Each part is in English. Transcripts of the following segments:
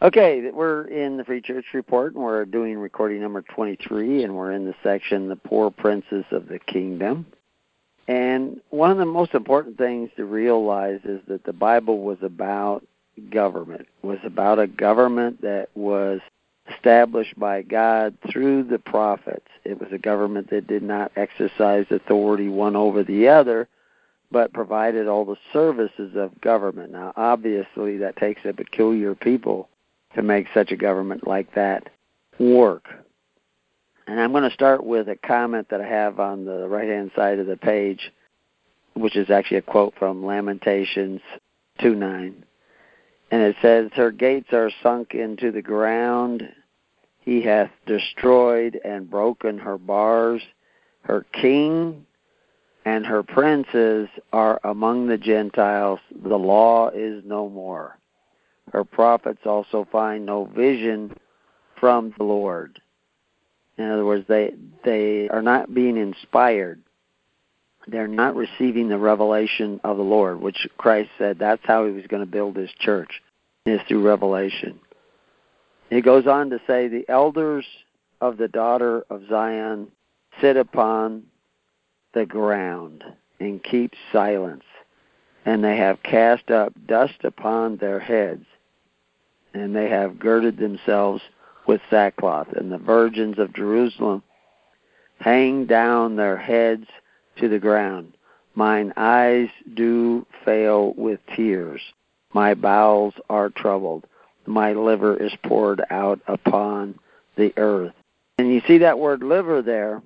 Okay, we're in the Free Church Report, and we're doing recording number 23, and we're in the section, The Poor Princes of the Kingdom. And one of the most important things to realize is that the Bible was about government. It was about a government that was established by God through the prophets. It was a government that did not exercise authority one over the other, but provided all the services of government. Now, obviously, that takes a peculiar people to make such a government like that work. And I'm going to start with a comment that I have on the right-hand side of the page, which is actually a quote from Lamentations 2:9. And it says, "Her gates are sunk into the ground. He hath destroyed and broken her bars. Her king and her princes are among the Gentiles. The law is no more. Her prophets also find no vision from the Lord." In other words, they are not being inspired. They're not receiving the revelation of the Lord, which Christ said that's how he was going to build his church, is through revelation. He goes on to say, "The elders of the daughter of Zion sit upon the ground and keep silence, and they have cast up dust upon their heads, and they have girded themselves with sackcloth, and the virgins of Jerusalem hang down their heads to the ground. Mine eyes do fail with tears. My bowels are troubled. My liver is poured out upon the earth." And you see that word liver there,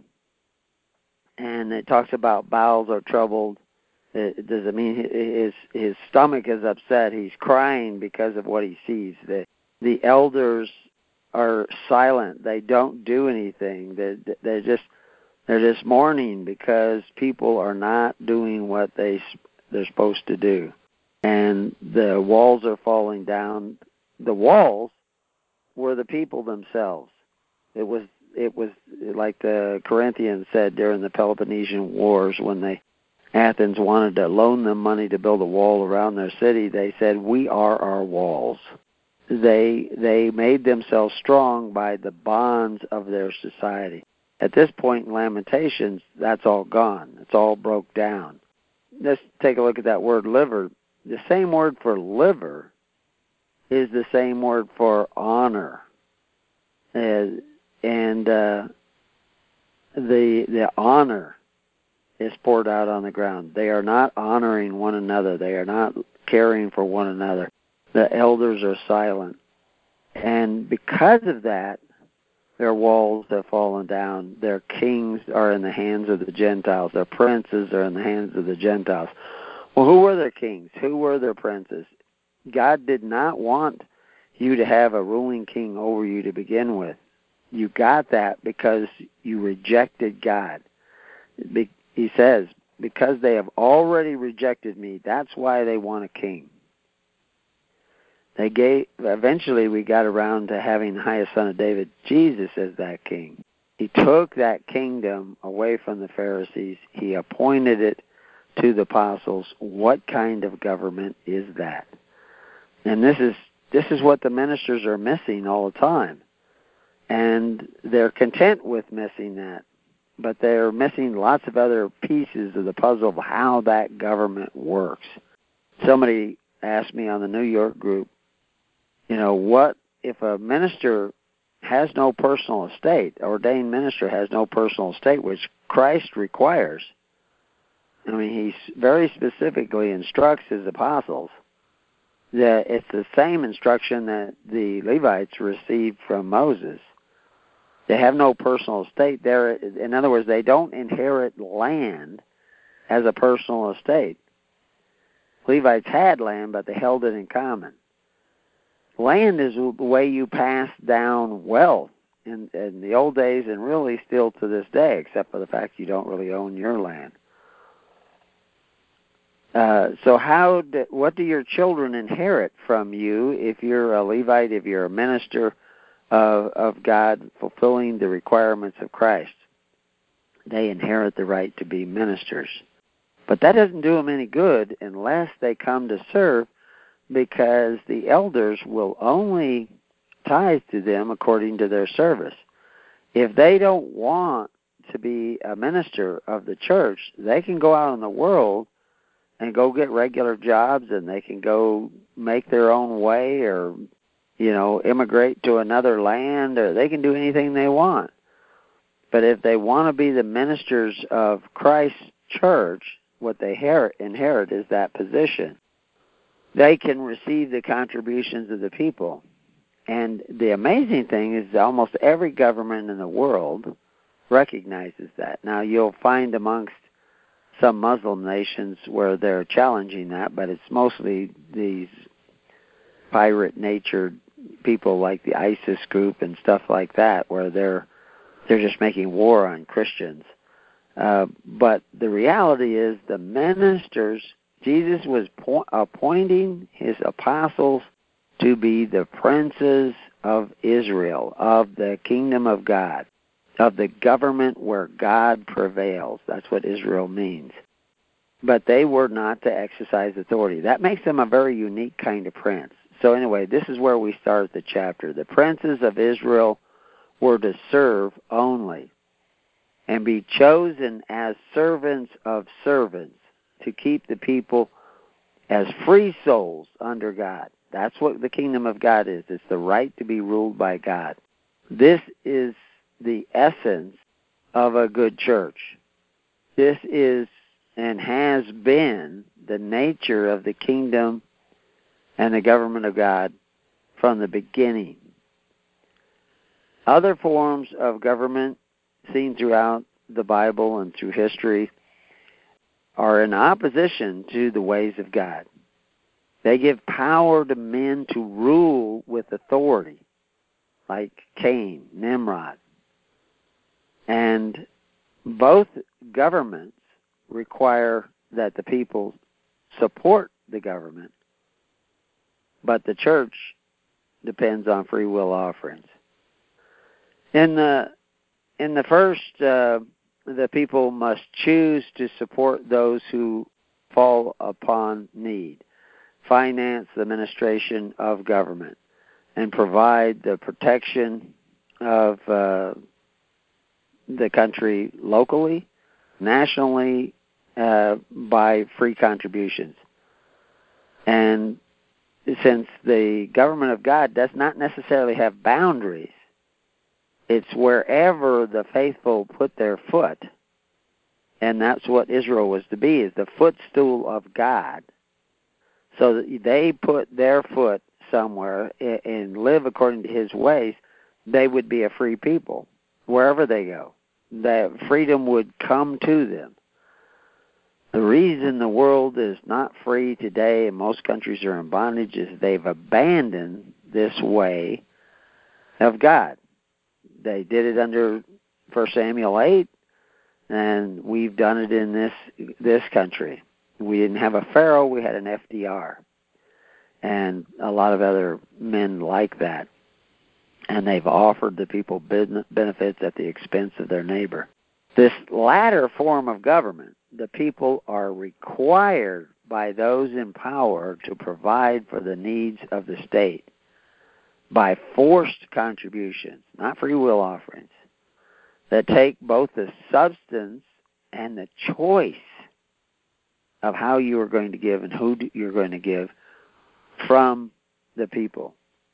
and it talks about bowels are troubled. Does it mean his stomach is upset? He's crying because of what he sees. The elders are silent. They don't do anything. They're just mourning because people are not doing what they're supposed to do, and the walls are falling down. The walls were the people themselves. It was like the Corinthians said during the Peloponnesian Wars when Athens wanted to loan them money to build a wall around their city. They said, "We are our walls." They made themselves strong by the bonds of their society. At this point in Lamentations, that's all gone. It's all broke down. Let's take a look at that word liver. The same word for liver is the same word for honor. The honor is poured out on the ground. They are not honoring one another. They are not caring for one another. The elders are silent. And because of that, their walls have fallen down. Their kings are in the hands of the Gentiles. Their princes are in the hands of the Gentiles. Well, who were their kings? Who were their princes? God did not want you to have a ruling king over you to begin with. You got that because you rejected God. He says, because they have already rejected me, that's why they want a king. Eventually we got around to having the highest son of David, Jesus, as that king. He took that kingdom away from the Pharisees. He appointed it to the apostles. What kind of government is that? And this is what the ministers are missing all the time. And they're content with missing that. But they're missing lots of other pieces of the puzzle of how that government works. Somebody asked me on the New York group, what if a minister has no personal estate, ordained minister has no personal estate, which Christ requires? I mean, he very specifically instructs his apostles that it's the same instruction that the Levites received from Moses. They have no personal estate. In other words, they don't inherit land as a personal estate. Levites had land, but they held it in common. Land is the way you pass down wealth in the old days and really still to this day, except for the fact you don't really own your land. So what do your children inherit from you if you're a Levite, if you're a minister of God fulfilling the requirements of Christ? They inherit the right to be ministers. But that doesn't do them any good unless they come to serve, because the elders will only tithes to them according to their service. If they don't want to be a minister of the church, they can go out in the world and go get regular jobs, and they can go make their own way, or, immigrate to another land, or they can do anything they want. But if they want to be the ministers of Christ's church, what they inherit is that position. They can receive the contributions of the people. And the amazing thing is that almost every government in the world recognizes that. Now, you'll find amongst some Muslim nations where they're challenging that, but it's mostly these pirate-natured people like the ISIS group and stuff like that, where they're just making war on Christians. But the reality is the ministers, Jesus was appointing his apostles to be the princes of Israel, of the kingdom of God, of the government where God prevails. That's what Israel means. But they were not to exercise authority. That makes them a very unique kind of prince. So anyway, this is where we start the chapter. The princes of Israel were to serve only and be chosen as servants of servants to keep the people as free souls under God. That's what the kingdom of God is. It's the right to be ruled by God. This is the essence of a good church. This is and has been the nature of the kingdom and the government of God from the beginning. Other forms of government seen throughout the Bible and through history are in opposition to the ways of God. They give power to men to rule with authority, like Cain, Nimrod. And both governments require that the people support the government, but the church depends on free will offerings. In the first, the people must choose to support those who fall upon need, finance the administration of government, and provide the protection of the country locally, nationally, by free contributions. And since the government of God does not necessarily have boundaries, it's wherever the faithful put their foot, and that's what Israel was to be, is the footstool of God. So that they put their foot somewhere and live according to his ways, they would be a free people wherever they go. That freedom would come to them. The reason the world is not free today and most countries are in bondage is they've abandoned this way of God. They did it under 1 Samuel 8, and we've done it in this country. We didn't have a Pharaoh, we had an FDR, and a lot of other men like that. And they've offered the people benefits at the expense of their neighbor. This latter form of government, the people are required by those in power to provide for the needs of the state by forced contributions, not free will offerings, that take both the substance and the choice of how you are going to give and who you're going to give from the people.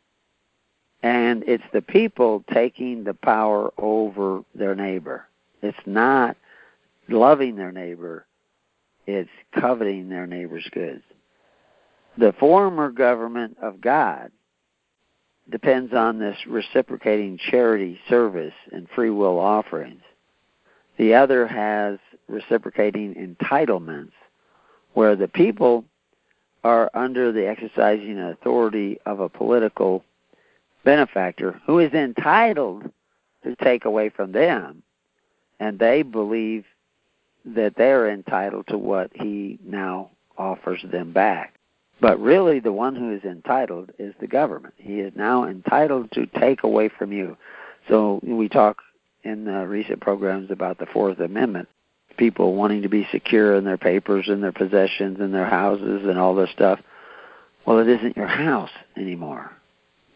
And it's the people taking the power over their neighbor. It's not loving their neighbor, it's coveting their neighbor's goods. The former government of God depends on this reciprocating charity service and free will offerings. The other has reciprocating entitlements, where the people are under the exercising authority of a political benefactor who is entitled to take away from them, and they believe that they're entitled to what he now offers them back. But really the one who is entitled is the government. He is now entitled to take away from you. So we talk in recent programs about the Fourth Amendment, people wanting to be secure in their papers and their possessions and their houses and all this stuff. Well, it isn't your house anymore.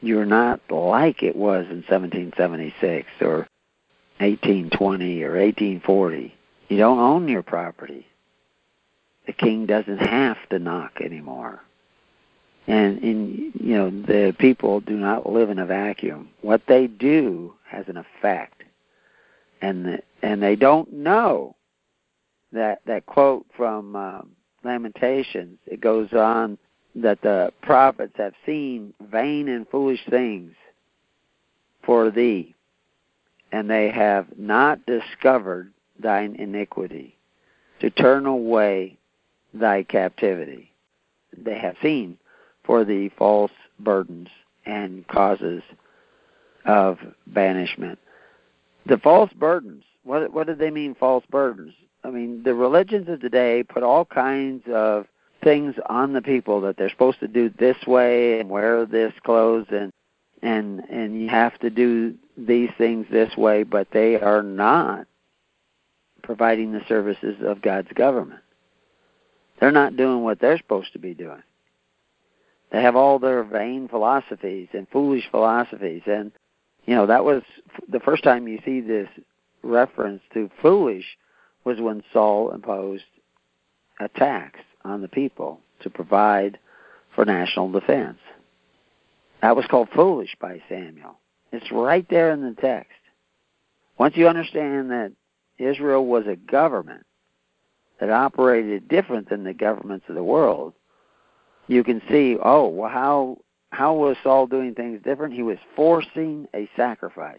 You're not like it was in 1776 or 1820 or 1840. You don't own your property. The king doesn't have to knock anymore. And the people do not live in a vacuum. What they do has an effect. And they don't know that quote from Lamentations. It goes on that the prophets have seen vain and foolish things for thee, and they have not discovered thine iniquity, to turn away thy captivity. They have seen for thee false burdens and causes of banishment. The false burdens, what do they mean, false burdens? I mean, the religions of today put all kinds of things on the people that they're supposed to do this way and wear this clothes and you have to do these things this way, but they are not providing the services of God's government. They're not doing what they're supposed to be doing. They have all their vain philosophies and foolish philosophies. And, that was the first time you see this reference to foolish was when Saul imposed a tax on the people to provide for national defense. That was called foolish by Samuel. It's right there in the text. Once you understand that Israel was a government that operated different than the governments of the world, you can see, how was Saul doing things different? He was forcing a sacrifice.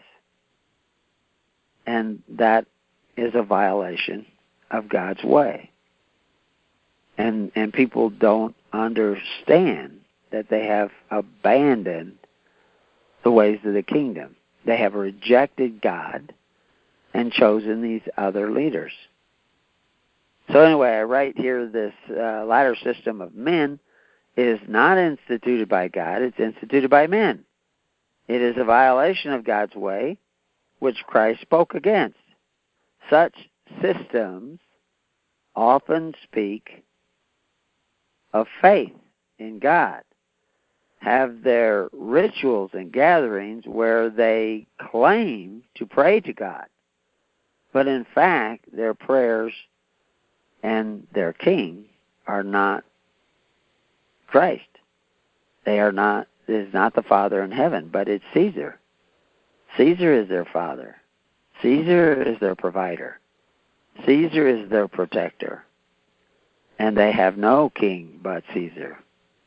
And that is a violation of God's way. And people don't understand that they have abandoned the ways of the kingdom. They have rejected God and chosen these other leaders. So anyway, I write here this latter system of men is not instituted by God, it's instituted by men. It is a violation of God's way, which Christ spoke against. Such systems often speak of faith in God, have their rituals and gatherings where they claim to pray to God, but in fact their prayers and their king are not Christ. They are not. It is not the Father in heaven, but it's Caesar. Caesar is their father. Caesar is their provider. Caesar is their protector. And they have no king but Caesar.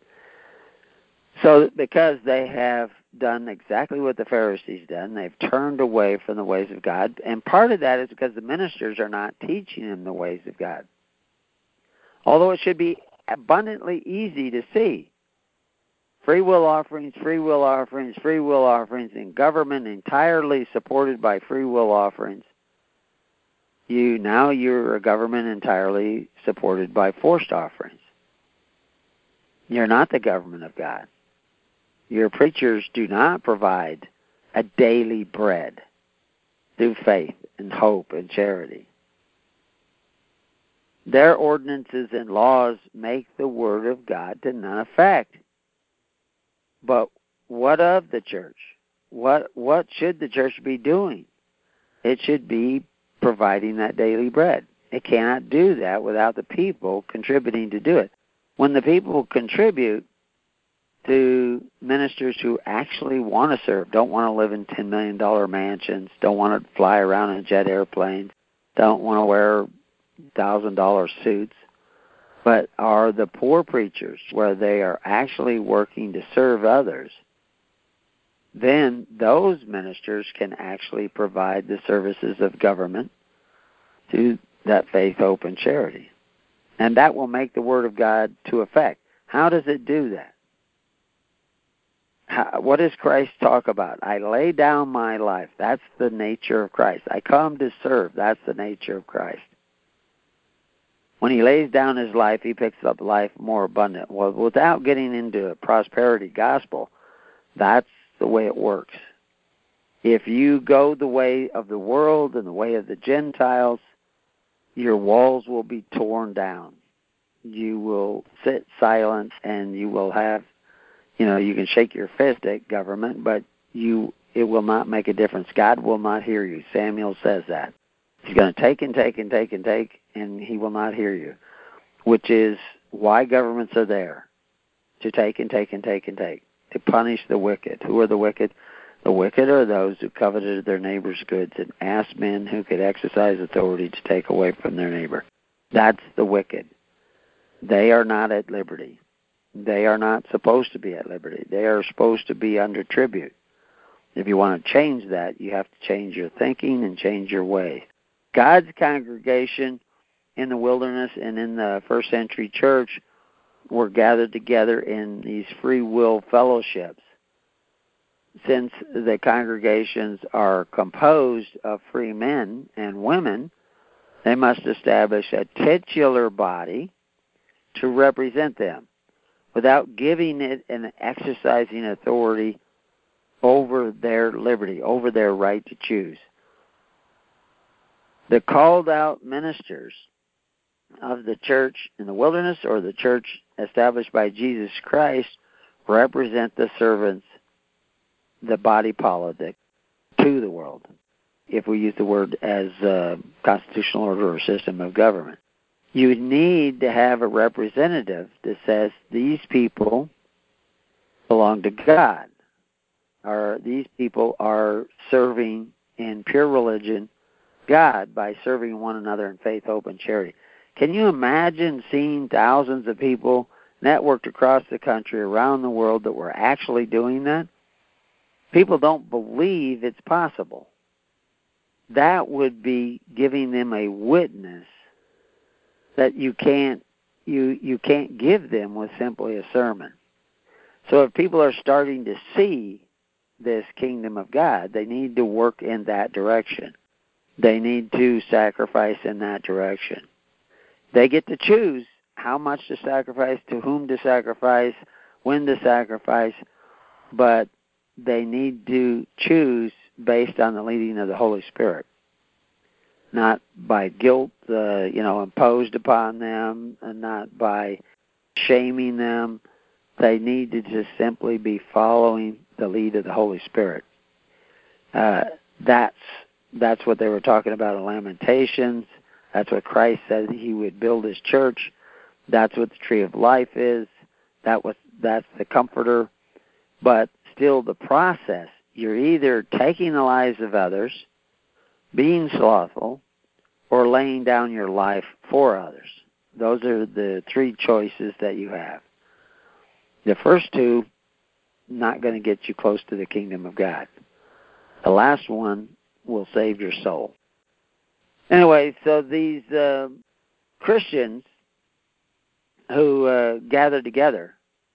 So because they have done exactly what the Pharisees done, they've turned away from the ways of God. And part of that is because the ministers are not teaching them the ways of God. Although it should be abundantly easy to see. Free will offerings, in government entirely supported by free will offerings. You're a government entirely supported by forced offerings. You're not the government of God. Your preachers do not provide a daily bread through faith and hope and charity. Their ordinances and laws make the word of God to none effect. But what of the church? What should the church be doing? It should be providing that daily bread. It cannot do that without the people contributing to do it. When the people contribute to ministers who actually want to serve, don't want to live in $10 million mansions, don't want to fly around in jet airplanes, don't want to wear $1,000 suits, but are the poor preachers where they are actually working to serve others, then those ministers can actually provide the services of government to that faith, hope, and charity. And that will make the Word of God to effect. How does it do that? What does Christ talk about? I lay down my life. That's the nature of Christ. I come to serve. That's the nature of Christ. When he lays down his life, he picks up life more abundant. Well, without getting into a prosperity gospel, that's the way it works. If you go the way of the world and the way of the Gentiles, your walls will be torn down. You will sit silent and you will have you can shake your fist at government, but it will not make a difference. God will not hear you. Samuel says that. He's going to take and take and take and take, and he will not hear you, which is why governments are there, to take and take and take and take, to punish the wicked. Who are the wicked? The wicked are those who coveted their neighbor's goods and asked men who could exercise authority to take away from their neighbor. That's the wicked. They are not at liberty. They are not supposed to be at liberty. They are supposed to be under tribute. If you want to change that, you have to change your thinking and change your way. God's congregation in the wilderness and in the first century church were gathered together in these free will fellowships. Since the congregations are composed of free men and women, they must establish a titular body to represent them without giving it and exercising authority over their liberty, over their right to choose. The called out ministers of the church in the wilderness or the church established by Jesus Christ represent the servants, the body politic, to the world, if we use the word as constitutional order or system of government. You need to have a representative that says these people belong to God, or these people are serving in pure religion God by serving one another in faith, hope, and charity. Can you imagine seeing thousands of people networked across the country, around the world, that were actually doing that? People don't believe it's possible. That would be giving them a witness that you can't give them with simply a sermon. So if people are starting to see this kingdom of God, they need to work in that direction. They need to sacrifice in that direction. They get to choose how much to sacrifice, to whom to sacrifice, when to sacrifice, but they need to choose based on the leading of the Holy Spirit, not by guilt, imposed upon them, and not by shaming them. They need to just simply be following the lead of the Holy Spirit. That's what they were talking about in Lamentations. That's what Christ said he would build his church. That's what the tree of life is. That's the comforter. But still the process, you're either taking the lives of others, being slothful, or laying down your life for others. Those are the three choices that you have. The first two, not going to get you close to the kingdom of God. The last one will save your soul. Anyway, so these Christians who gather together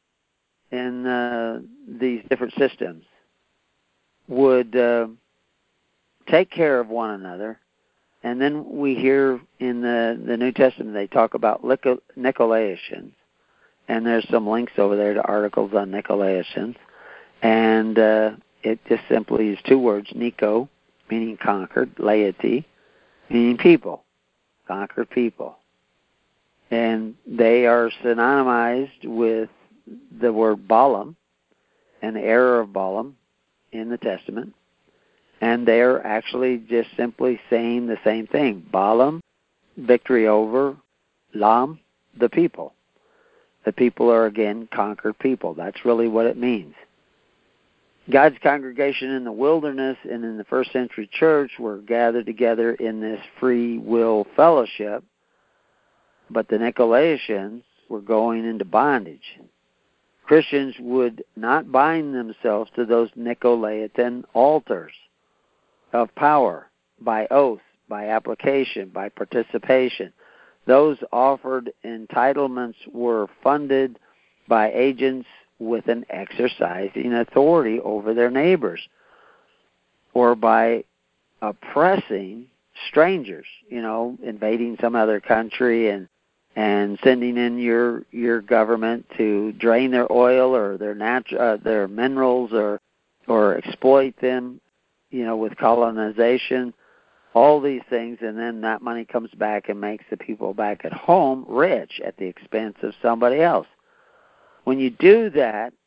in these different systems would take care of one another. And then we hear in the New Testament they talk about Nicolaitans. And there's some links over there to articles on Nicolaitans. And it just simply is two words, Nico, meaning conquered, laity, meaning people, conquered people. And they are synonymized with the word Balaam and the error of Balaam in the Testament. And they're actually just simply saying the same thing. Balaam, victory over, Lam, the people. The people are, again, conquered people. That's really what it means. God's congregation in the wilderness and in the first century church were gathered together in this free will fellowship, but the Nicolaitans were going into bondage. Christians would not bind themselves to those Nicolaitan altars of power by oath, by application, by participation. Those offered entitlements were funded by agents with an exercising authority over their neighbors, or by oppressing strangers, invading some other country and sending in your government to drain their oil or their minerals or exploit them, with colonization, all these things, and then that money comes back and makes the people back at home rich at the expense of somebody else. When you do that,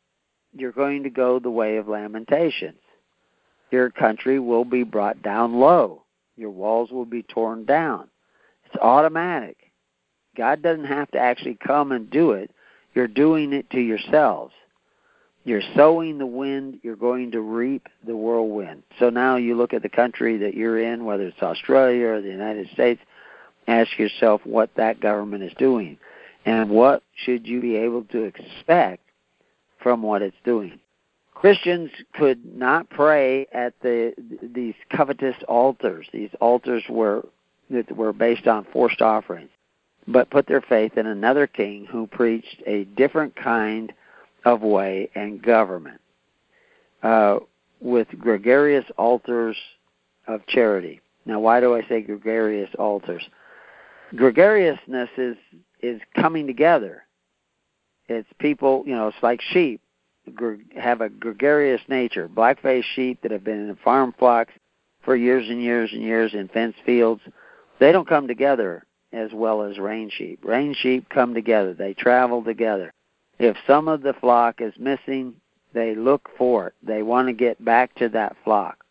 you're going to go the way of lamentations. Your country will be brought down low. Your walls will be torn down. It's automatic. God doesn't have to actually come and do it. You're doing it to yourselves. You're sowing the wind, you're going to reap the whirlwind. So now you look at the country that you're in, whether it's Australia or the United States, ask yourself what that government is doing and what should you be able to expect from what it's doing. Christians could not pray at these covetous altars. These altars that were based on forced offerings, but put their faith in another king who preached a different kind of way and government with gregarious altars of charity. Now, why do I say gregarious altars? Gregariousness is coming together. It's people, it's like sheep have a gregarious nature. Black-faced sheep that have been in farm flocks for years and years and years in fenced fields, they don't come together as well as range sheep. Range sheep come together. They travel together. If some of the flock is missing, they look for it. They want to get back to that flock.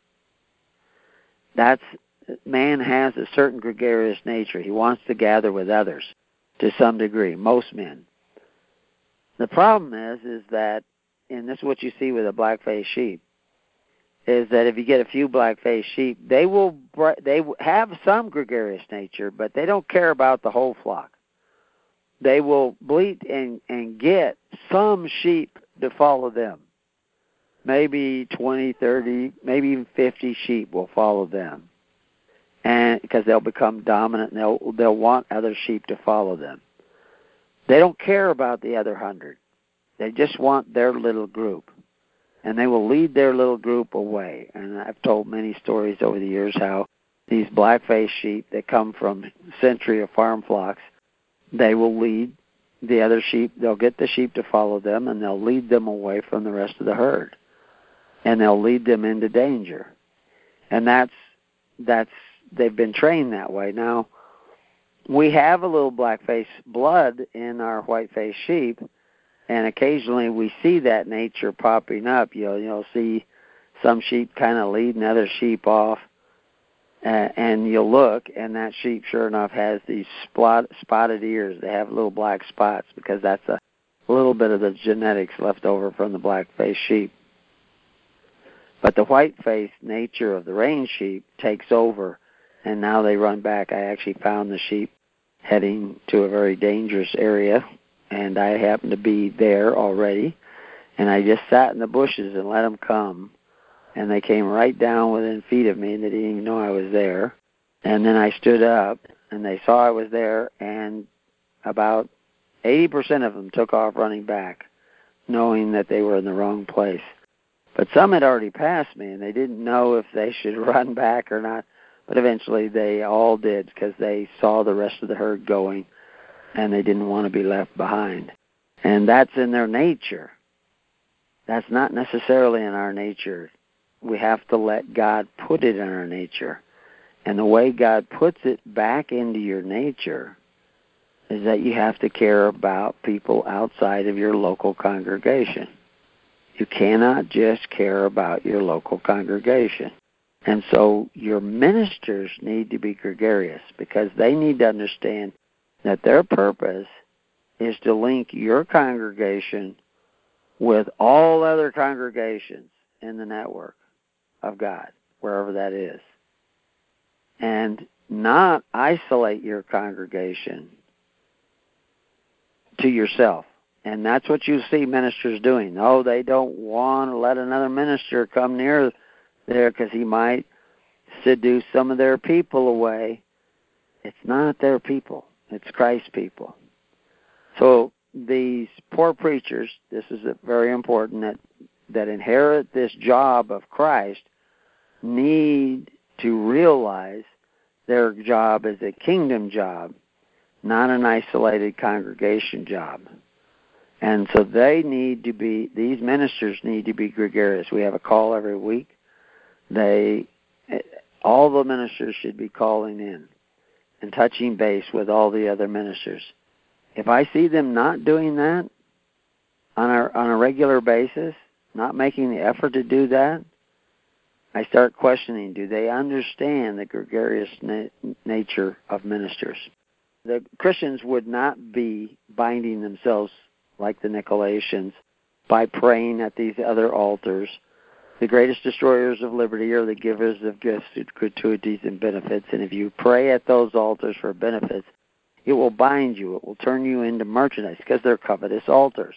Man has a certain gregarious nature. He wants to gather with others to some degree, most men. The problem is that, and this is what you see with a black-faced sheep, is that if you get a few black-faced sheep, they have some gregarious nature, but they don't care about the whole flock. They will bleat and get some sheep to follow them. Maybe 20, 30, maybe even 50 sheep will follow them, and because they'll become dominant and they'll want other sheep to follow them. They don't care about the other 100. They just want their little group, and they will lead their little group away. And I've told many stories over the years how these black-faced sheep that come from a century of farm flocks, they will lead the other sheep. They'll get the sheep to follow them, and they'll lead them away from the rest of the herd, and they'll lead them into danger. And they've been trained that way. Now, we have a little black-faced blood in our white-faced sheep, and occasionally we see that nature popping up. You'll see some sheep kind of leading other sheep off, and you'll look, and that sheep, sure enough, has these spotted ears. They have little black spots because that's a little bit of the genetics left over from the black-faced sheep. But the white-faced nature of the range sheep takes over, and now they run back. I actually found the sheep heading to a very dangerous area, and I happened to be there already, and I just sat in the bushes and let them come, and they came right down within feet of me, and they didn't even know I was there. And then I stood up, and they saw I was there, and about 80% of them took off running back, knowing that they were in the wrong place. But some had already passed me, and they didn't know if they should run back or not. But eventually they all did because they saw the rest of the herd going, and they didn't want to be left behind. And that's in their nature. That's not necessarily in our nature. We have to let God put it in our nature. And the way God puts it back into your nature is that you have to care about people outside of your local congregation. You cannot just care about your local congregation. And so your ministers need to be gregarious because they need to understand that their purpose is to link your congregation with all other congregations in the network of God, wherever that is, and not isolate your congregation to yourself. And that's what you see ministers doing. No, they don't want to let another minister come near there because he might seduce some of their people away. It's not their people. It's Christ's people. So these poor preachers, this is very important, that inherit this job of Christ need to realize their job is a kingdom job, not an isolated congregation job. And so these ministers need to be gregarious. We have a call every week. All the ministers should be calling in and touching base with all the other ministers. If I see them not doing that on a regular basis, not making the effort to do that, I start questioning, do they understand the gregarious nature of ministers? The Christians would not be binding themselves like the Nicolaitans by praying at these other altars. The greatest destroyers of liberty are the givers of gifts, gratuities, and benefits. And if you pray at those altars for benefits, it will bind you. It will turn you into merchandise because they're covetous altars.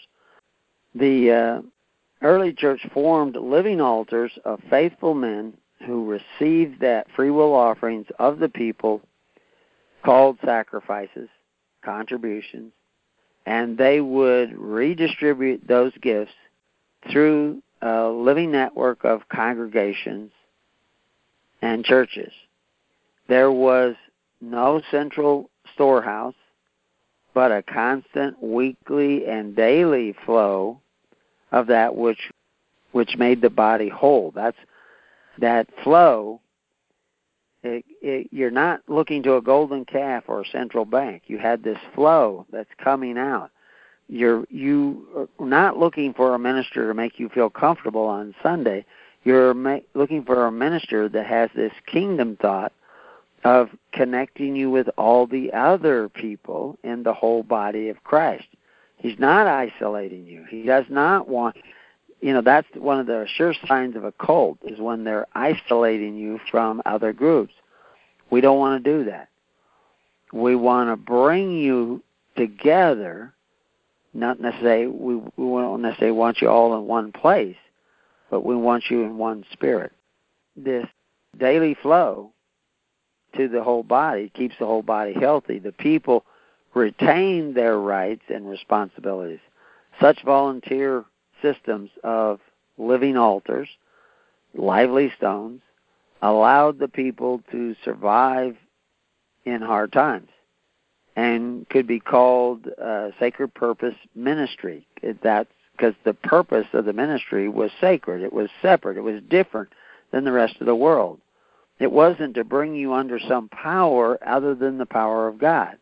The early church formed living altars of faithful men who received that free will offerings of the people called sacrifices, contributions, and they would redistribute those gifts through a living network of congregations and churches. There was no central storehouse, but a constant weekly and daily flow of that which made the body whole. That flow. You're not looking to a golden calf or a central bank. You had this flow that's coming out. You are not looking for a minister to make you feel comfortable on Sunday. You're looking for a minister that has this kingdom thought of connecting you with all the other people in the whole body of Christ. He's not isolating you. He does not want, that's one of the sure signs of a cult is when they're isolating you from other groups. We don't want to do that. We want to bring you together, not necessarily, we won't necessarily want you all in one place, but we want you in one spirit. This daily flow to the whole body keeps the whole body healthy. The people retain their rights and responsibilities. Such volunteer systems of living altars, lively stones, allowed the people to survive in hard times and could be called sacred purpose ministry. That's because the purpose of the ministry was sacred. It was separate. It was different than the rest of the world. It wasn't to bring you under some power other than the power of God.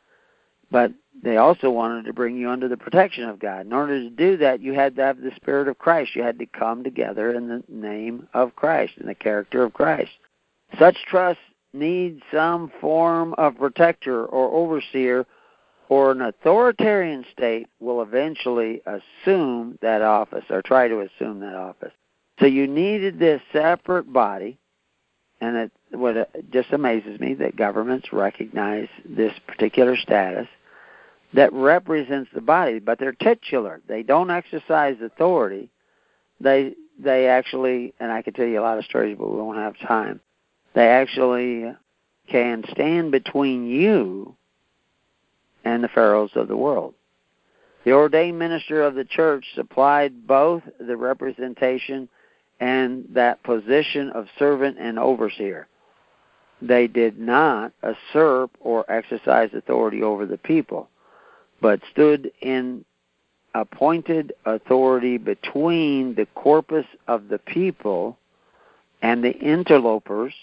But they also wanted to bring you under the protection of God. In order to do that, you had to have the Spirit of Christ. You had to come together in the name of Christ, in the character of Christ. Such trust needs some form of protector or overseer, or an authoritarian state will eventually assume that office or try to assume that office. So you needed this separate body, and it just amazes me that governments recognize this particular status that represents the body, but they're titular. They don't exercise authority. They actually, and I could tell you a lot of stories, but we won't have time, they actually can stand between you and the pharaohs of the world. The ordained minister of the church supplied both the representation and that position of servant and overseer. They did not usurp or exercise authority over the people, but stood in appointed authority between the corpus of the people and the interlopers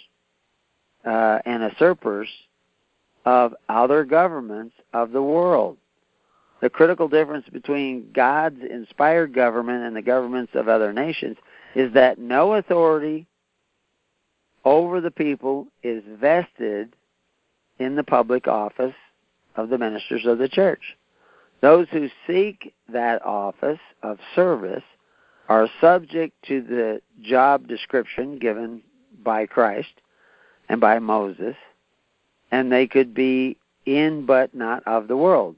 and usurpers of other governments of the world. The critical difference between God's inspired government and the governments of other nations is that no authority over the people is vested in the public office of the ministers of the church. Those who seek that office of service are subject to the job description given by Christ and by Moses, and they could be in but not of the world.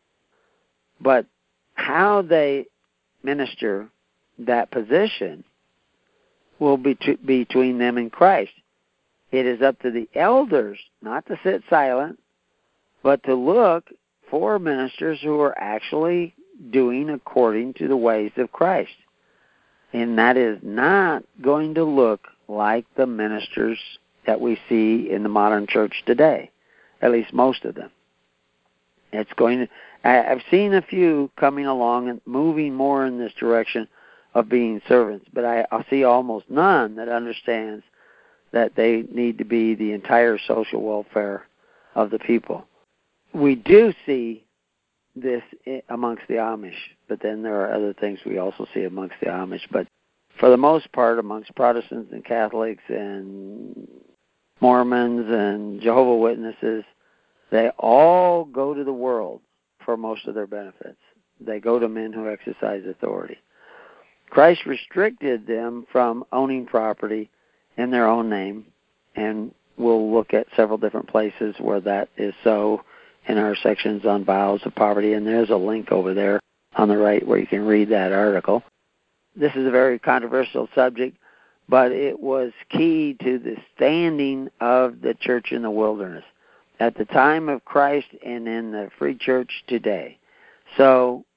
But how they minister that position will be between them and Christ. It is up to the elders not to sit silent, but to look for ministers who are actually doing according to the ways of Christ. And that is not going to look like the ministers that we see in the modern church today, at least most of them. It's going to, I've seen a few coming along and moving more in this direction of being servants, but I see almost none that understands that they need to be the entire social welfare of the people. We do see this amongst the Amish, but then there are other things we also see amongst the Amish. But for the most part, amongst Protestants and Catholics and Mormons and Jehovah's Witnesses, they all go to the world for most of their benefits. They go to men who exercise authority. Christ restricted them from owning property in their own name, and we'll look at several different places where that is so in our sections on vows of poverty, and there's a link over there on the right where you can read that article. This is a very controversial subject, but it was key to the standing of the church in the wilderness at the time of Christ and in the free church today. So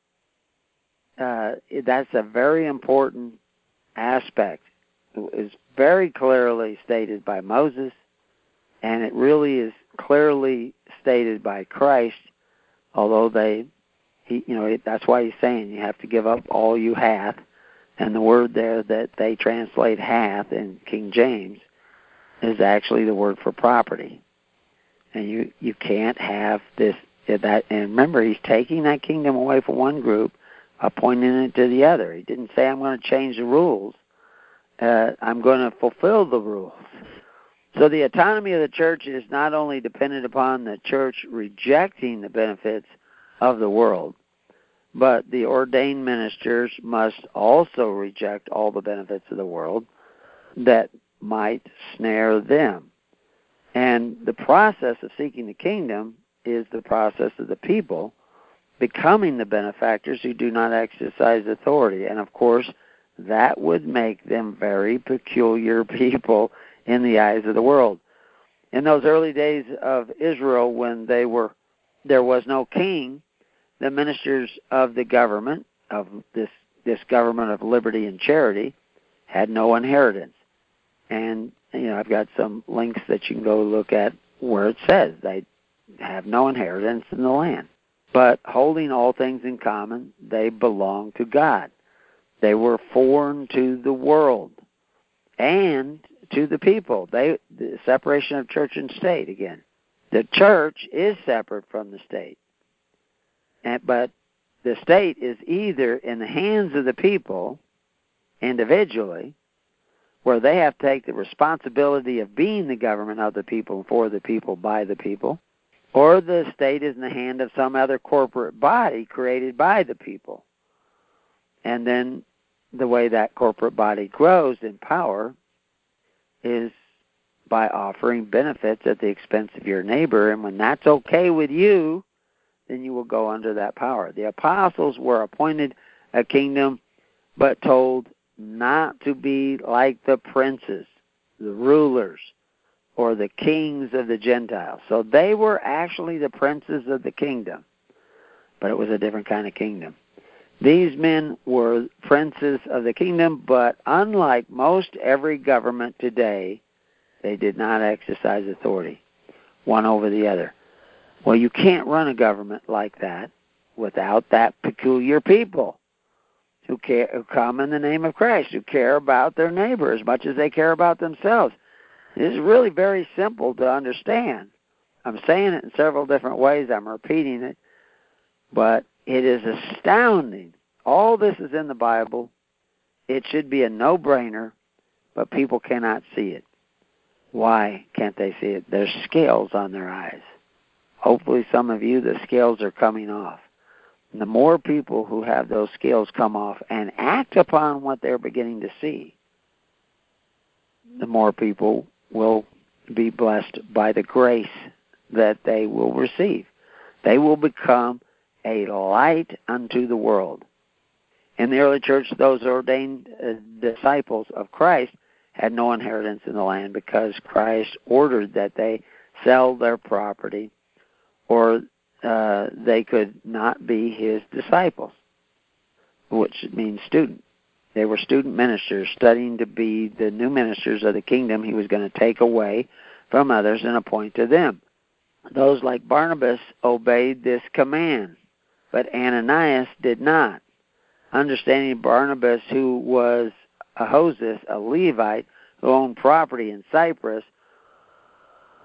that's a very important aspect. It's very clearly stated by Moses, and it really is clearly stated by Christ, although that's why he's saying you have to give up all you hath, and the word there that they translate hath in King James is actually the word for property. And you can't have that. And remember, he's taking that kingdom away from one group, appointing it to the other. He didn't say, I'm going to change the rules. I'm going to fulfill the rules. So the autonomy of the church is not only dependent upon the church rejecting the benefits of the world, but the ordained ministers must also reject all the benefits of the world that might snare them. And the process of seeking the kingdom is the process of the people becoming the benefactors who do not exercise authority. And, of course, that would make them very peculiar people in the eyes of the world. In those early days of Israel, when there was no king, the ministers of the government, of this government of liberty and charity, had no inheritance. And, I've got some links that you can go look at where it says they have no inheritance in the land. But holding all things in common, they belong to God. They were foreign to the world and to the people. The separation of church and state, again. The church is separate from the state. But the state is either in the hands of the people individually, where they have to take the responsibility of being the government of the people, for the people, by the people, or the state is in the hand of some other corporate body created by the people. And then the way that corporate body grows in power is by offering benefits at the expense of your neighbor, and when that's okay with you, then you will go under that power. The apostles were appointed a kingdom, but told not to be like the princes, the rulers, or the kings of the Gentiles. So they were actually the princes of the kingdom, but it was a different kind of kingdom. These men were princes of the kingdom, but unlike most every government today, they did not exercise authority, one over the other. Well, you can't run a government like that without that peculiar people who come in the name of Christ, who care about their neighbor as much as they care about themselves. It is really very simple to understand. I'm saying it in several different ways. I'm repeating it. But it is astounding. All this is in the Bible. It should be a no-brainer, but people cannot see it. Why can't they see it? There's scales on their eyes. Hopefully some of you, the scales are coming off. And the more people who have those scales come off and act upon what they're beginning to see, the more people will be blessed by the grace that they will receive. They will become a light unto the world. In the early church, those ordained disciples of Christ had no inheritance in the land because Christ ordered that they sell their property or they could not be his disciples, which means student. They were student ministers studying to be the new ministers of the kingdom he was going to take away from others and appoint to them. Those like Barnabas obeyed this command, but Ananias did not. Understanding Barnabas, who was a Hoses, a Levite, who owned property in Cyprus,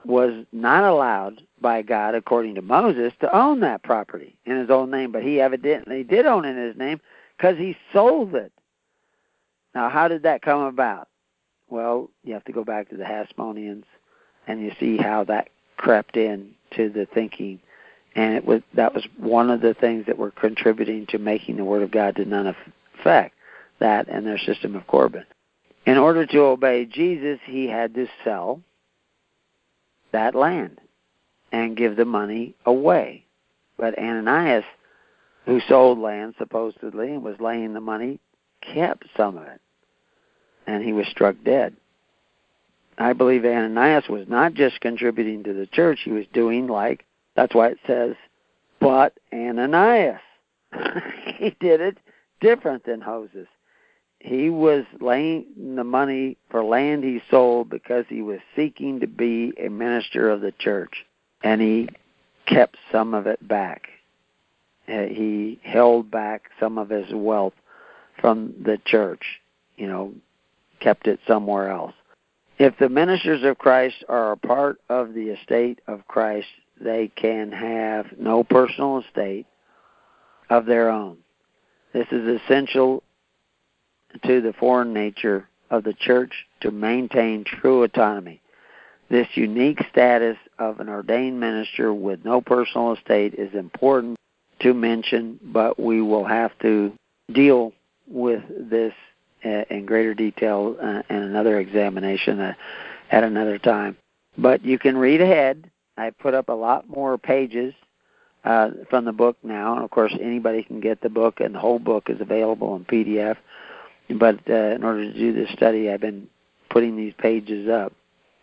was not allowed by God, according to Moses, to own that property in his own name, but he evidently did own it in his name because he sold it. Now, how did that come about? Well, you have to go back to the Hasmoneans, and you see how that crept in to the thinking, and that was one of the things that were contributing to making the Word of God to none effect, that and their system of Corban. In order to obey Jesus, he had to sell that land and give the money away. But Ananias, who sold land supposedly and was laying the money, kept some of it, and he was struck dead. I believe Ananias was not just contributing to the church, he was doing that's why it says, but Ananias. He did it different than Moses. He was laying the money for land he sold because he was seeking to be a minister of the church, and he kept some of it back. He held back some of his wealth from the church, kept it somewhere else. If the ministers of Christ are a part of the estate of Christ, they can have no personal estate of their own. This is essential to the foreign nature of the church to maintain true autonomy. This unique status of an ordained minister with no personal estate is important to mention, but we will have to deal with this in greater detail in another examination at another time. But you can read ahead. I put up a lot more pages from the book now, and of course anybody can get the book, and the whole book is available in PDF. But in order to do this study, I've been putting these pages up.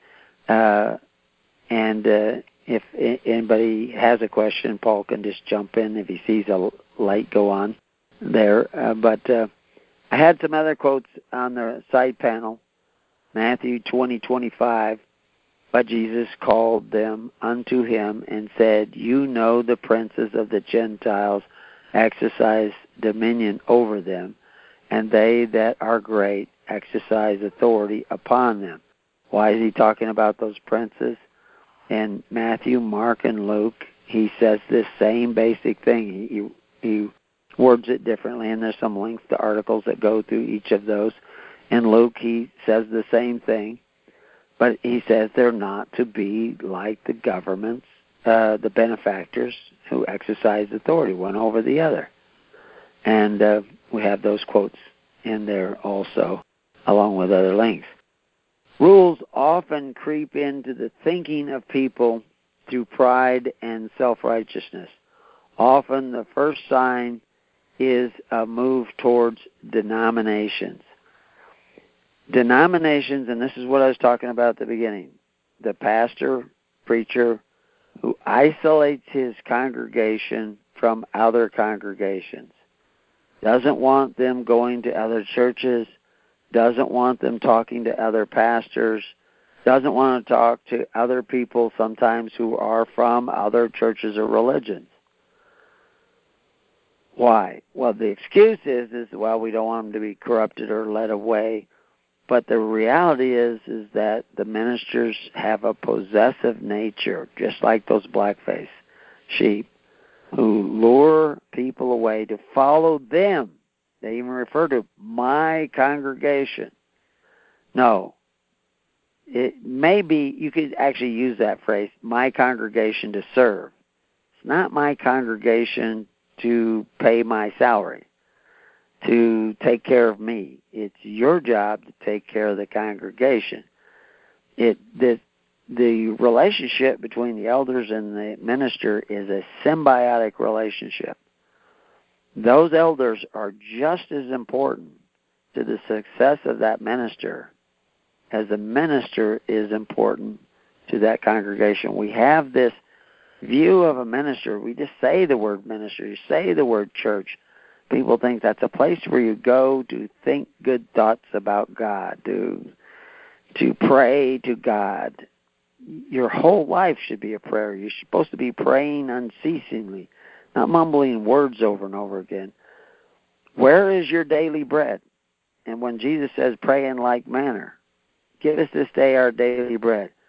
And if anybody has a question, Paul can just jump in if he sees a light go on there. But I had some other quotes on the side panel. Matthew 20:25. But Jesus called them unto him and said, you know the princes of the Gentiles exercise dominion over them, and they that are great exercise authority upon them. Why is he talking about those princes? In Matthew, Mark, and Luke, he says this same basic thing. He words it differently, and there's some links to articles that go through each of those. In Luke, he says the same thing, but he says they're not to be like the governments, the benefactors who exercise authority one over the other. And we have those quotes in there also, along with other links. Rules often creep into the thinking of people through pride and self-righteousness. Often the first sign is a move towards denominations. Denominations, and this is what I was talking about at the beginning, the pastor, preacher, who isolates his congregation from other congregations, doesn't want them going to other churches, doesn't want them talking to other pastors, doesn't want to talk to other people sometimes who are from other churches or religions. Why? Well, the excuse is we don't want them to be corrupted or led away. But the reality is that the ministers have a possessive nature, just like those blackface sheep, who lure people away to follow them. They even refer to my congregation. No. It may be, you could actually use that phrase, my congregation to serve. It's not my congregation to pay my salary, to take care of me. It's your job to take care of the congregation. The relationship between the elders and the minister is a symbiotic relationship. Those elders are just as important to the success of that minister as the minister is important to that congregation. We have this view of a minister. We just say the word minister, you say the word church. People think that's a place where you go to think good thoughts about God, to pray to God. Your whole life should be a prayer. You're supposed to be praying unceasingly, not mumbling words over and over again. Where is your daily bread? And when Jesus says pray in like manner, give us this day our daily bread.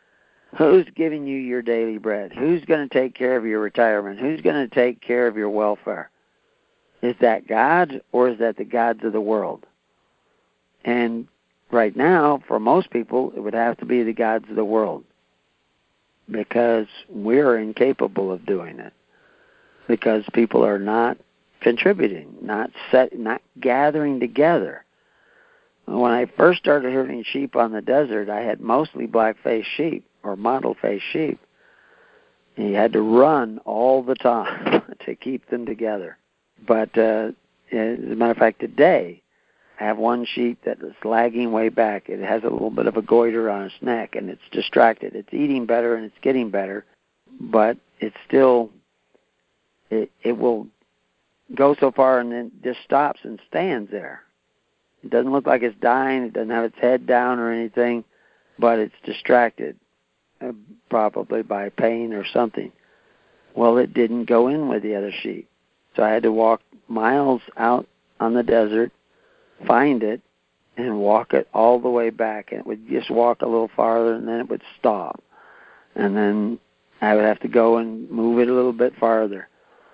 Who's giving you your daily bread? Who's going to take care of your retirement? Who's going to take care of your welfare? Is that God, or is that the gods of the world? And right now, for most people, it would have to be the gods of the world, because we're incapable of doing it, because people are not contributing, not gathering together. When I first started herding sheep on the desert, I had mostly black-faced sheep or mottled-faced sheep. And you had to run all the time to keep them together. But as a matter of fact, today, I have one sheep that is lagging way back. It has a little bit of a goiter on its neck, and it's distracted. It's eating better, and it's getting better, but it's still, it will go so far and then just stops and stands there. It doesn't look like it's dying. It doesn't have its head down or anything, but it's distracted, probably by pain or something. Well, it didn't go in with the other sheep. So I had to walk miles out on the desert, find it, and walk it all the way back. And it would just walk a little farther, and then it would stop. And then I would have to go and move it a little bit farther.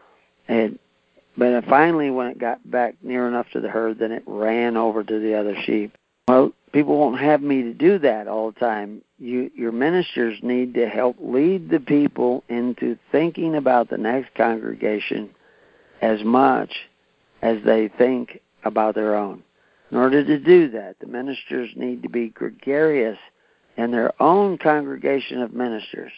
But finally, when it got back near enough to the herd, then it ran over to the other sheep. Well, people won't have me to do that all the time. Your ministers need to help lead the people into thinking about the next congregation as much as they think about their own. In order to do that, the ministers need to be gregarious in their own congregation of ministers,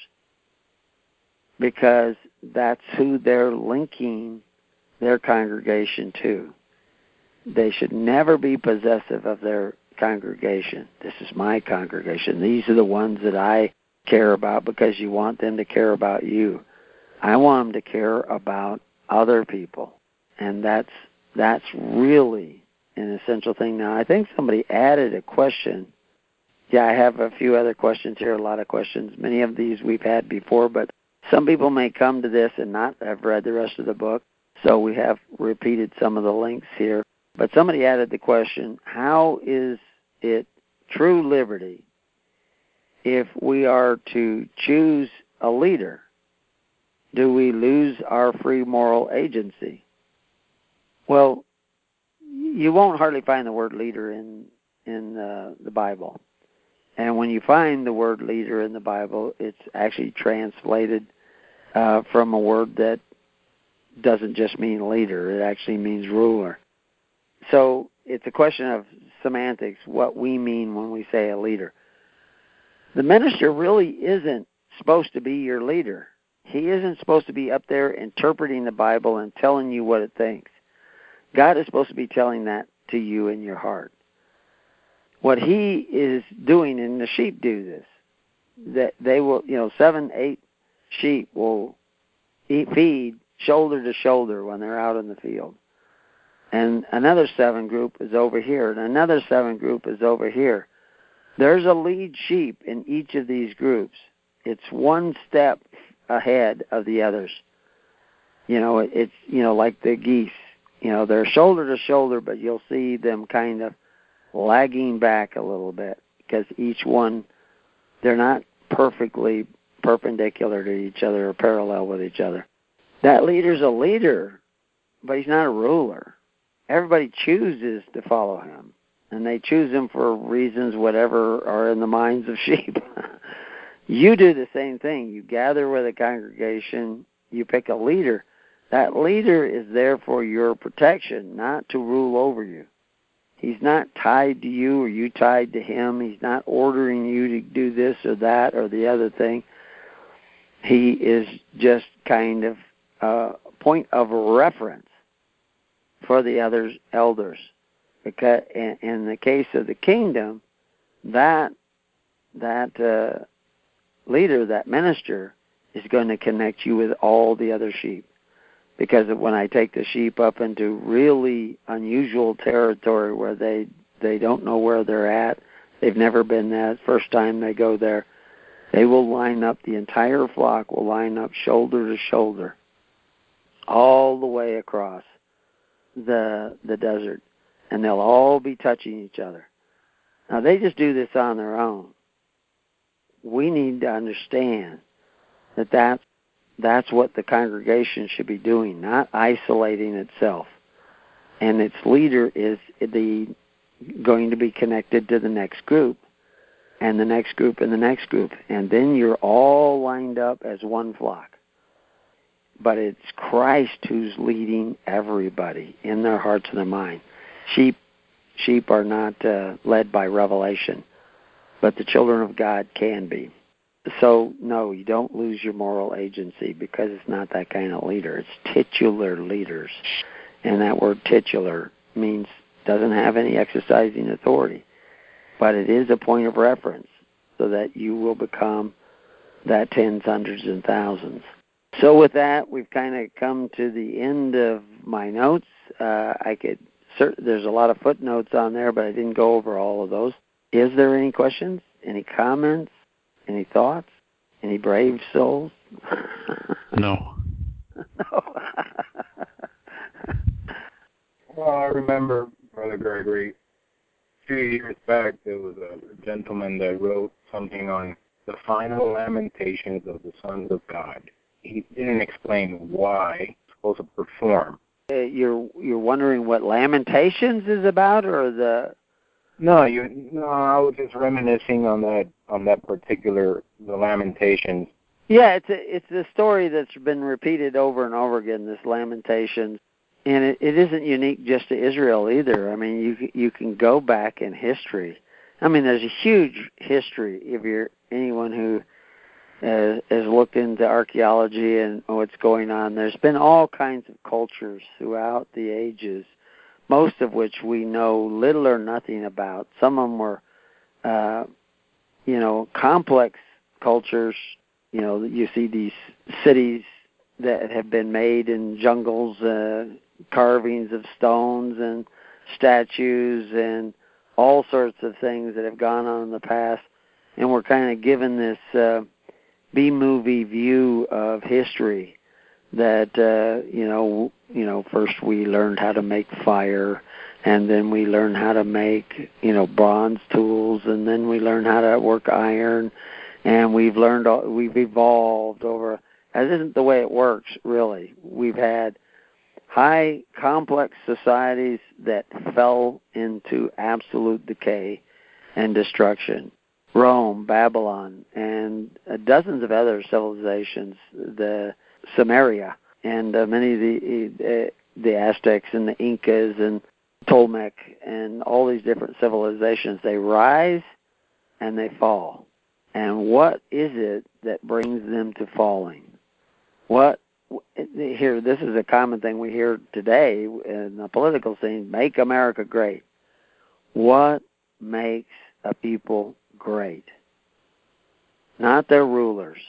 because that's who they're linking their congregation to. They should never be possessive of their congregation. This is my congregation. These are the ones that I care about, because you want them to care about you. I want them to care about other people. And that's really an essential thing. Now, I think somebody added a question. Yeah, I have a few other questions here, a lot of questions. Many of these we've had before, but some people may come to this and not have read the rest of the book. So we have repeated some of the links here. But somebody added the question, how is it true liberty if we are to choose a leader? Do we lose our free moral agency? Well, you won't hardly find the word leader in the Bible. And when you find the word leader in the Bible, it's actually translated from a word that doesn't just mean leader. It actually means ruler. So it's a question of semantics, what we mean when we say a leader. The minister really isn't supposed to be your leader. He isn't supposed to be up there interpreting the Bible and telling you what it thinks. God is supposed to be telling that to you in your heart. What he is doing, and the sheep do this, that they will, 7, 8 sheep will feed shoulder to shoulder when they're out in the field. And another 7 group is over here, and another 7 group is over here. There's a lead sheep in each of these groups. It's one step ahead of the others. It's, like the geese. They're shoulder to shoulder, but you'll see them kind of lagging back a little bit, because each one, they're not perfectly perpendicular to each other or parallel with each other. That leader's a leader, but he's not a ruler. Everybody chooses to follow him, and they choose him for reasons whatever are in the minds of sheep. You do the same thing. You gather with a congregation, you pick a leader. That leader is there for your protection, not to rule over you. He's not tied to you or you tied to him. He's not ordering you to do this or that or the other thing. He is just kind of a point of reference for the other elders. Because in the case of the kingdom, that leader, that minister, is going to connect you with all the other sheep. Because when I take the sheep up into really unusual territory where they don't know where they're at, they've never been there, first time they go there, they will line up, the entire flock will line up shoulder to shoulder all the way across the desert, and they'll all be touching each other. Now, they just do this on their own. we need to understand that that's what the congregation should be doing, not isolating itself. And its leader is going to be connected to the next group, and the next group, and the next group. And then you're all lined up as one flock. But it's Christ who's leading everybody in their hearts and their mind. Sheep are not led by revelation, but the children of God can be. So, no, you don't lose your moral agency because it's not that kind of leader. It's titular leaders. And that word titular doesn't have any exercising authority. But it is a point of reference so that you will become that tens, hundreds, and thousands. So with that, we've kind of come to the end of my notes. There's a lot of footnotes on there, but I didn't go over all of those. Is there any questions, any comments, any thoughts, any brave souls? No. No. Well, I remember, Brother Gregory, 2 years back, there was a gentleman that wrote something on the final lamentations of the sons of God. He didn't explain why it's supposed to perform. You're wondering what Lamentations is about, or the? No, I was just reminiscing on that particular the Lamentations. Yeah, it's a story that's been repeated over and over again. This Lamentations, and it isn't unique just to Israel either. I mean, you can go back in history. I mean, there's a huge history if you're anyone who has looked into archaeology and what's going on. There's been all kinds of cultures throughout the ages, most of which we know little or nothing about. Some of them were, complex cultures. You know, you see these cities that have been made in jungles, carvings of stones and statues and all sorts of things that have gone on in the past. And we're kind of given this B-movie view of history that, first we learned how to make fire, and then we learned how to make, bronze tools, and then we learned how to work iron, and we've evolved over. That isn't the way it works, really. We've had high, complex societies that fell into absolute decay and destruction. Rome, Babylon, and dozens of other civilizations, the Sumeria, and many of the Aztecs and the Incas and Tolmec and all these different civilizations. They rise and they fall. And what is it that brings them to falling? This is a common thing we hear today in the political scene: make America great. What makes a people great? Not their rulers,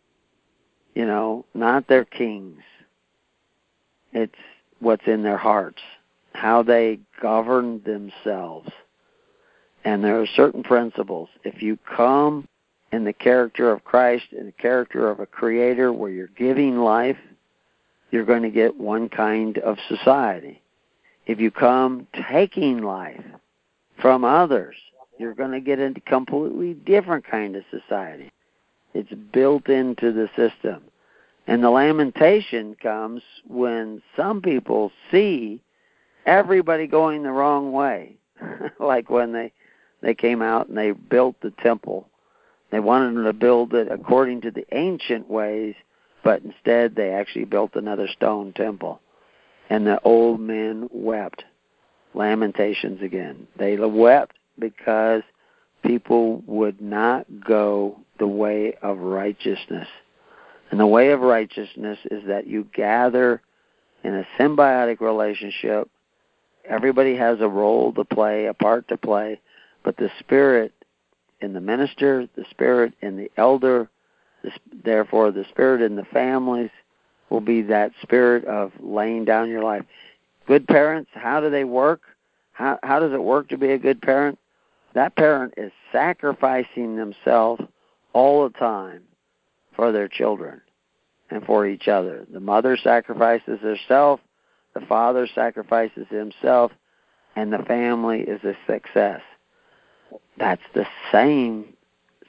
not their kings. It's what's in their hearts, how they govern themselves. And there are certain principles. If you come in the character of Christ, in the character of a creator where you're giving life, you're going to get one kind of society. If you come taking life from others, you're going to get a completely different kind of society. It's built into the system. And the lamentation comes when some people see everybody going the wrong way. Like when they came out and they built the temple. They wanted to build it according to the ancient ways, but instead they actually built another stone temple. And the old men wept. Lamentations again. They wept because people would not go the way of righteousness. And the way of righteousness is that you gather in a symbiotic relationship. Everybody has a role to play, a part to play, but the Spirit in the minister, the Spirit in the elder, therefore the Spirit in the families will be that spirit of laying down your life. Good parents, how do they work? How does it work to be a good parent? That parent is sacrificing themselves all the time for their children and for each other. The mother sacrifices herself, the father sacrifices himself, and the family is a success. That's the same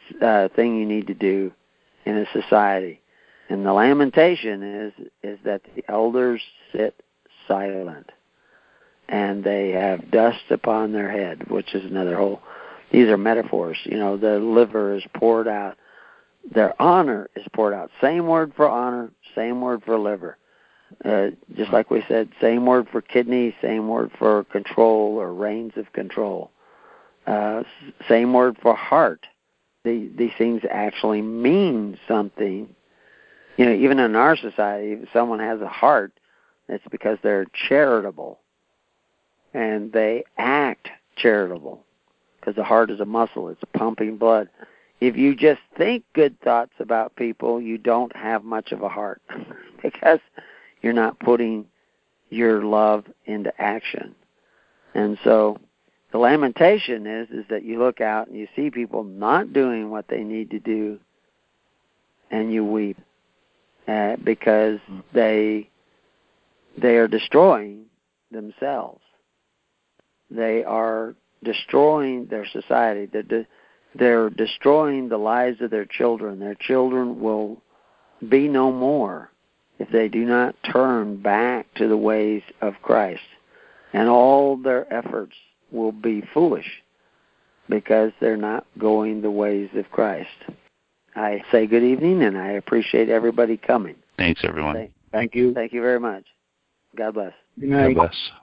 thing you need to do in a society. And the lamentation is that the elders sit silent, and they have dust upon their head, which is another whole. These are metaphors. The liver is poured out. Their honor is poured out. Same word for honor, same word for liver. Just like we said, same word for kidney, same word for control or reins of control. Same word for heart. These things actually mean something. Even in our society, if someone has a heart, it's because they're charitable. And they act charitable because the heart is a muscle. It's pumping blood. If you just think good thoughts about people, you don't have much of a heart because you're not putting your love into action. And so the lamentation is that you look out and you see people not doing what they need to do, and you weep because they are destroying themselves. They are destroying their society. They're destroying the lives of their children. Their children will be no more if they do not turn back to the ways of Christ. And all their efforts will be foolish because they're not going the ways of Christ. I say good evening, and I appreciate everybody coming. Thanks, everyone. Thank you. Thank you very much. God bless. Good night. God bless.